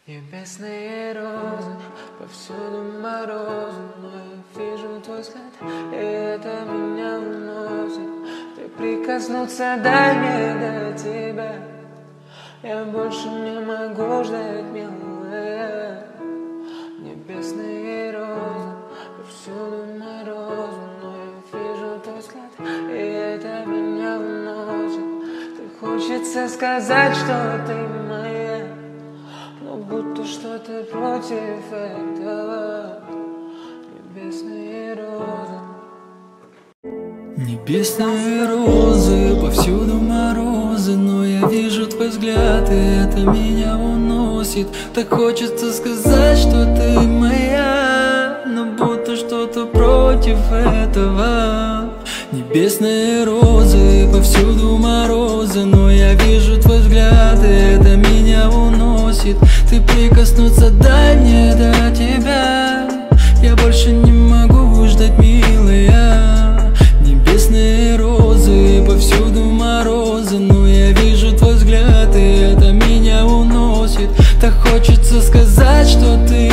Небесные розы, повсюду морозы, но я вижу твой взгляд, и это меня уносит. Ты прикоснуться, дай мне до тебя. Я больше не могу ждать, милая. Небесные розы, повсюду морозы, но я вижу твой взгляд, и это меня уносит. Так хочется сказать, что ты моя, но будто что-то против этого. Небесные розы. Небесные розы, повсюду морозы, но я вижу твой взгляд, и это меня уносит. Так хочется сказать, что ты моя, но будто что-то против этого. Небесные розы, повсюду морозы, но я вижу твой взгляд, и это меня уносит. Ты прикоснуться, дай мне до тебя. Я больше не могу ждать, милая. Небесные розы, повсюду морозы, но я вижу твой взгляд, и это меня уносит. Так хочется сказать, что ты